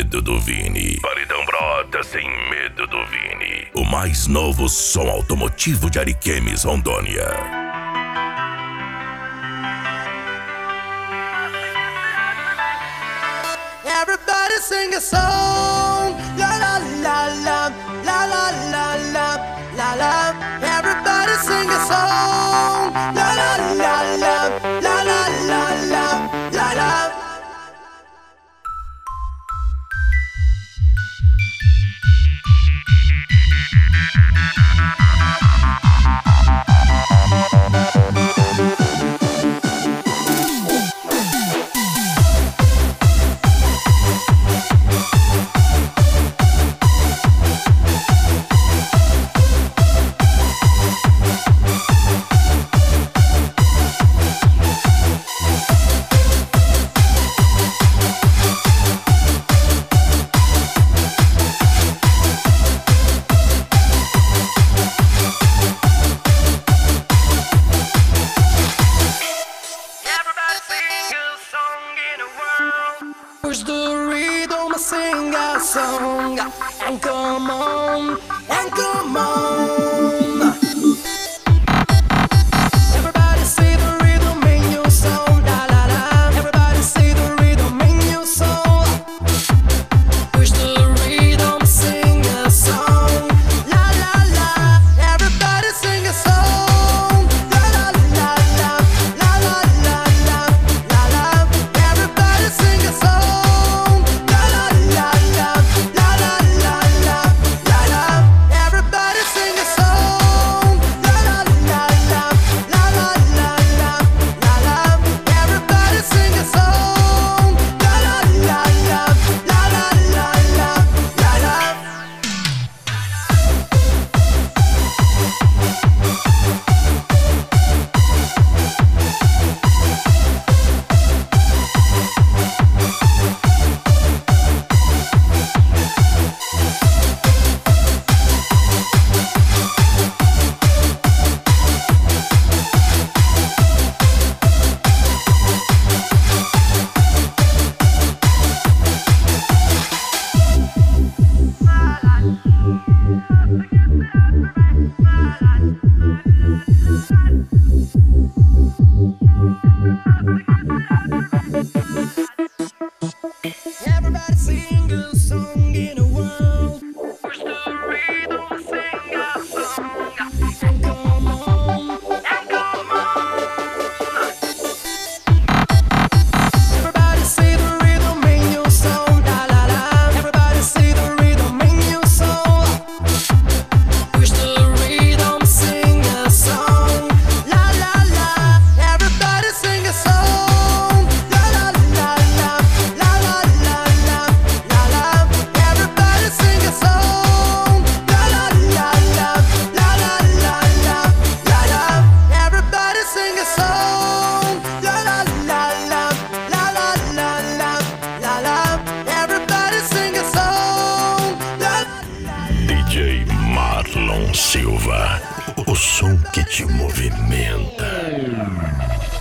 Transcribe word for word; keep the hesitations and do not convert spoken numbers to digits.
medo do Vini. Paredão brota sem medo do Vini. O mais novo som automotivo de Ariquemes, Rondônia. Everybody sing a song, la la la la, la la la la, la la. Everybody sing a song, la la la la, la la la la, la la. Push the rhythm, sing a song, and come on, and come on. Everybody see the rhythm in your soul, la la la. Everybody see the rhythm in your soul. Push the rhythm, sing a song, la la la. Everybody sing a song, la la la la, la la la la, la la. Everybody sing a song. Everybody sing a song in the world. Push the rhythm, sing a song, and come on, and come on. Everybody see the rhythm in your soul, la la la. Everybody see the rhythm in your soul. Push the rhythm, sing a song, la la la. Everybody sing a song, la la la la, la la la la, la la. Everybody sing a song, la la la la, la la la la, la la. Everybody sing a song, la la la la, la la la la, la la. Everybody sing a song, la la. D J Marlon Silva, o som que te movimenta.